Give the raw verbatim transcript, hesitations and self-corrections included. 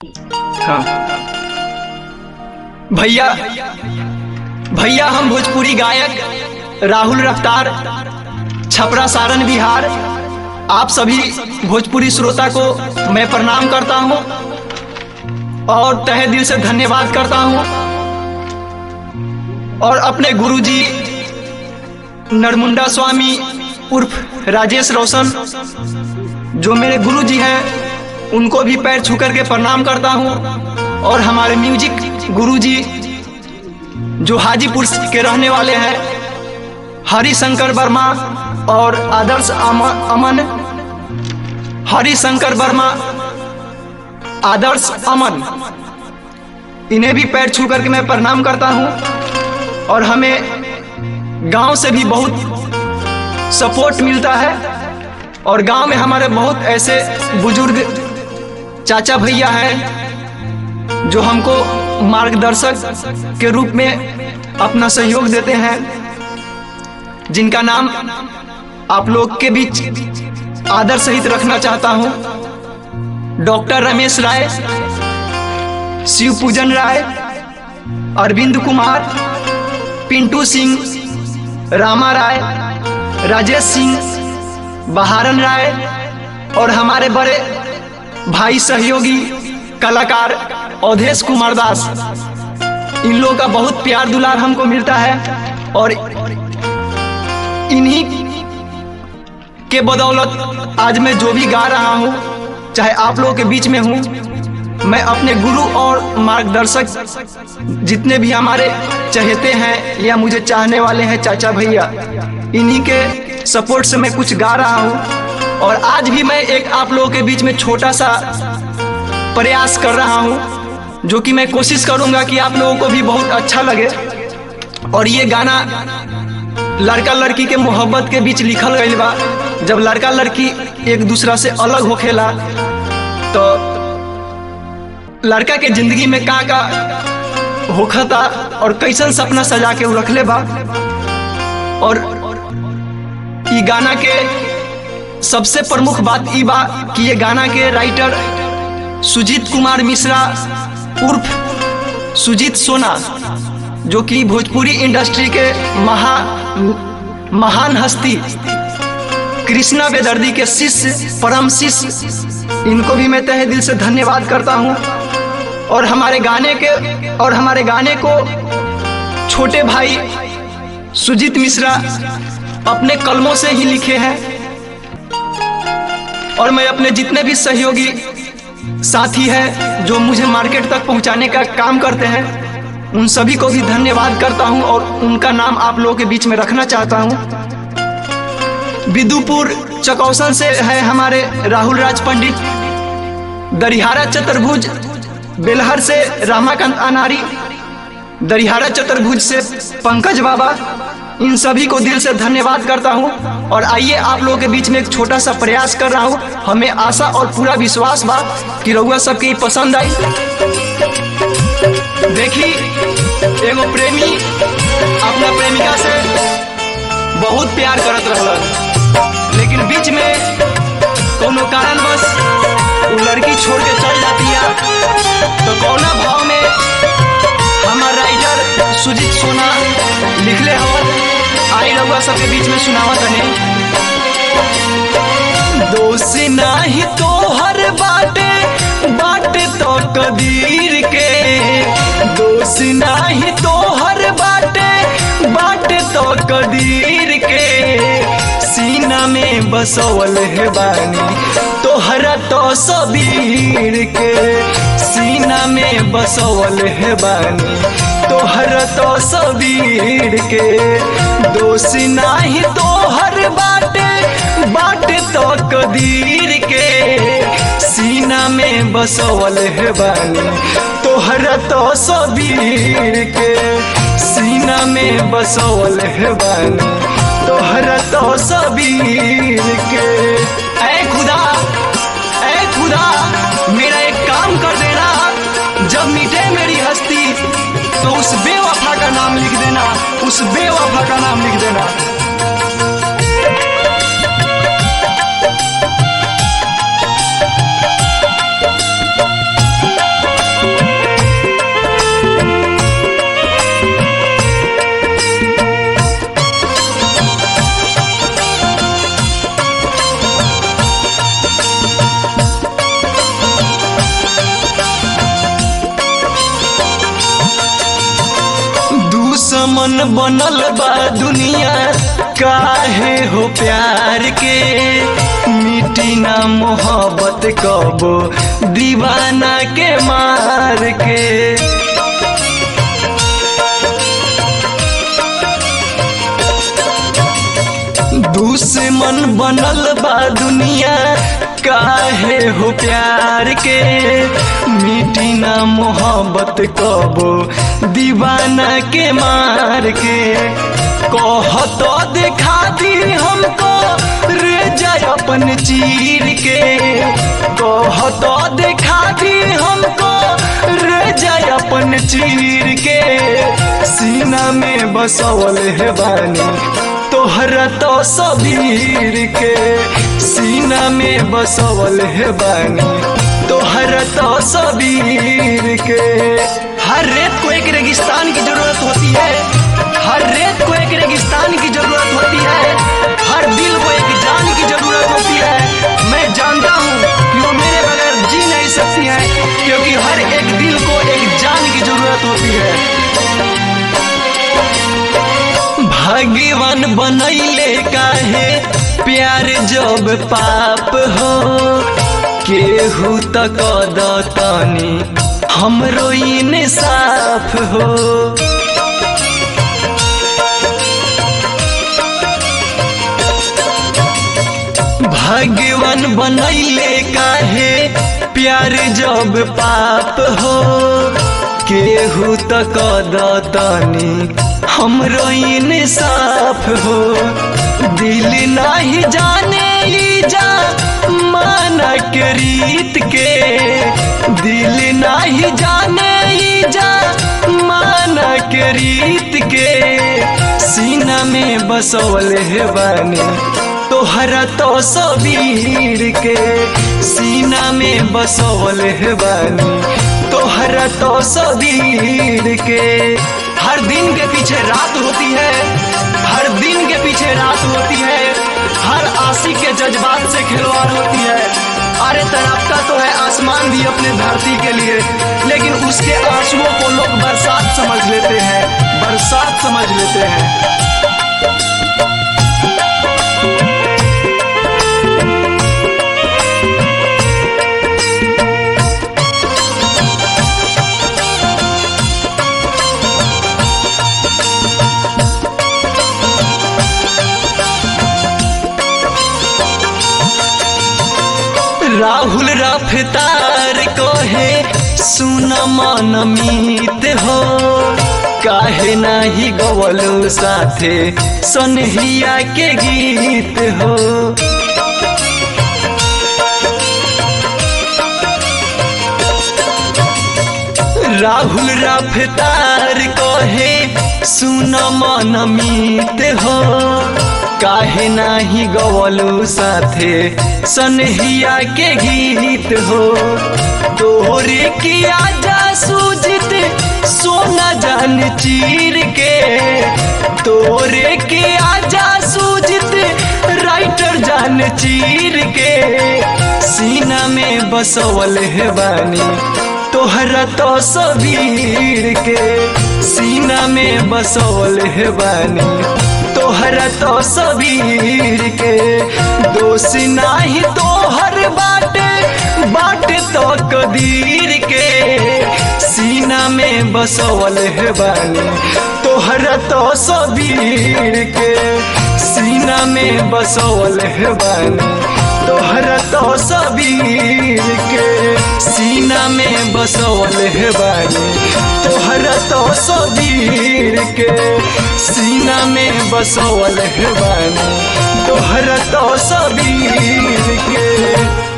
हाँ भैया भैया हम भोजपुरी गायक राहुल रफ्तार, छपरा सारण बिहार। आप सभी भोजपुरी श्रोता को मैं प्रणाम करता हूं और तहे दिल से धन्यवाद करता हूं। और अपने गुरुजी नरमुंडा स्वामी उर्फ राजेश रोशन जो मेरे गुरुजी हैं, उनको भी पैर छू करके प्रणाम करता हूं। और हमारे म्यूजिक गुरुजी जो हाजीपुर के रहने वाले हैं, हरिशंकर वर्मा और आदर्श अमन, हरिशंकर वर्मा आदर्श अमन, इन्हें भी पैर छू करके मैं प्रणाम करता हूं। और हमें गांव से भी बहुत सपोर्ट मिलता है और गांव में हमारे बहुत ऐसे बुजुर्ग चाचा भैया हैं जो हमको मार्गदर्शक के रूप में अपना सहयोग देते हैं, जिनका नाम आप लोग के बीच आदर सहित रखना चाहता हूं। डॉक्टर रमेश राय, शिव पूजन राय, अरविंद कुमार, पिंटू सिंह, रामा राय, राजेश सिंह, बहारन राय और हमारे बड़े भाई सहयोगी कलाकार अवधेश कुमार दास। इन लोगों का बहुत प्यार दुलार हमको मिलता है और इन्हीं के बदौलत आज मैं जो भी गा रहा हूँ, चाहे आप लोगों के बीच में हूँ, मैं अपने गुरु और मार्गदर्शक जितने भी हमारे चहेते हैं या मुझे चाहने वाले हैं चाचा भैया, इन्हीं के सपोर्ट से मैं कुछ गा रहा हूँ। और आज भी मैं एक आप लोगों के बीच में छोटा सा प्रयास कर रहा हूँ, जो कि मैं कोशिश करूँगा कि आप लोगों को भी बहुत अच्छा लगे। और ये गाना लड़का लड़की के मोहब्बत के बीच लिखल गई बा। जब लड़का लड़की एक दूसरा से अलग होखेला तो लड़का के जिंदगी में का का होखता और कैसन सपना सजा के रखले बा। और ये गाना के सबसे प्रमुख बात ई बा कि ये गाना के राइटर सुजीत कुमार मिश्रा उर्फ सुजीत सोना, जो कि भोजपुरी इंडस्ट्री के महा महान हस्ती कृष्णा बेदर्दी के शिष्य, परम शिष्य, इनको भी मैं तहे दिल से धन्यवाद करता हूं। और हमारे गाने के और हमारे गाने को छोटे भाई सुजीत मिश्रा अपने कलमों से ही लिखे हैं। और मैं अपने जितने भी सहयोगी साथी हैं जो मुझे मार्केट तक पहुंचाने का काम करते हैं, उन सभी को भी धन्यवाद करता हूं और उनका नाम आप लोगों के बीच में रखना चाहता हूं। बिदुपुर चकौसन से है हमारे राहुल राज पंडित, दरिहारा चतुर्भुज बेलहर से रामाकांत अनारी, दरिहारा चतुर्भुज से पंकज बाबा, इन सभी को दिल से धन्यवाद करता हूं। और आइए आप लोगों के बीच में एक छोटा सा प्रयास कर रहा हूं। हमें आशा और पूरा विश्वास बा कि रउआ सबके पसंद आई। देखी, एगो प्रेमी अपना प्रेमिका से बहुत प्यार करत रहलन, लेकिन बीच में कोनो कारणवश वो लड़की छोड़ के चल जाती है। तो कौना भाव में हमार राइटर सुजीत सोना लिखले हवन, आई रउआ सबके बीच में सुनावत तने। दोष नाही तो हर बाटे बाटे तो कदीर के, दोष नाही तो हर बाटे बाटे तो कदीर के, सीना में बसवल है बानी तोहरा तो सबीर के, सीना में बसवल है बानी तोहरा तो सबीर के, दोष नाही तो हर बाटे बाटे तो कदीर के, सीना में बसवल है बानी तोहरा तो सबीर के, सीना में बसवल है बानी तोहरा तो सबीर के। ऐ खुदा, ऐ खुदा, मेरा एक काम कर देना, जब मिटे मेरी हस्ती तो उस बेवफा का नाम लिख देना, उस बेवफा का नाम लिख देना। दुश्मन बनल बा दुनिया काहे हो प्यार के, मिटी ना मोहब्बत कबो दीवाना के मार के। दुश्मन बनल बा दुनिया काहे हो प्यार के, मिटी ना मोहब्बत कबो दीवाना के मार के। कहतो दिखा दी हमको रे जाय अपन चीर के, कहतो दिखा दी हमको रे जाय अपन चीर के। सीना में बसवल है बानी तोहरा तो सबीर के, सीना में बसवल है बानी तोहरा तो सबीर के। हर रेत को एक रेगिस्तान की जरूरत होती है, हर रेत को एक रेगिस्तान की जरूरत होती है, हर दिल को एक जान की जरूरत होती है। मैं जानता हूँ कि वो मेरे बगैर जी नहीं सकती है, क्योंकि हर एक दिल को एक जान की जरूरत होती है। भगवान बनैले काहे प्यार जब पाप हो, केहू तक दतनी हमरो इंसाफ हो। भगवान बनैले काहे प्यार जब पाप हो, केहू तक दतनी हमरो इंसाफ हो। दिल नहीं जाने ई जा माना के रीत के, दिल नहीं जाने ई जा माना के रीत के। सीना में बसवल है बानी तोहरा तो सबीर के, सीना में बसवल है बानी तोहरा तो सबीर के। हर दिन के पीछे रात होती है, हर दिन के पीछे रात होती है, हर आशिक के जज्बात से खिलवाड़ होती है। अरे तड़पता तो है आसमान भी अपने धरती के लिए, लेकिन उसके आंसुओं को लोग बरसात समझ लेते हैं, बरसात समझ लेते हैं। राहुल रफ्तार कहे सुन मन मीत हो, काहे नाही गवलो साथे सनहिया के गीत हो। राहुल रफ्तार कहे सुन मन मीत हो, काहे नाही गवलो साथे सनहिया के गीत हो। तोहरे किया जा सूजित सोना जान चीर के, तोहरे किया जा सूजित राइटर जान चीर के। सीना में बसवल है बानी तोहरा तो सबीर के, सीना में बसवल है बानी तोहरा तो सबीर के। दोष नाही तोहर बाटे बाटे तो कदीर के, सीना में बसवल है बानी तोहरा तो सबीर के, सीना में बसवल है बानी तोहरा तो सबीर के। सीना में बसवल है बानी तोहरा तो सबीर के, सीना में बसवल है बानी तोहरा तो सबीर के।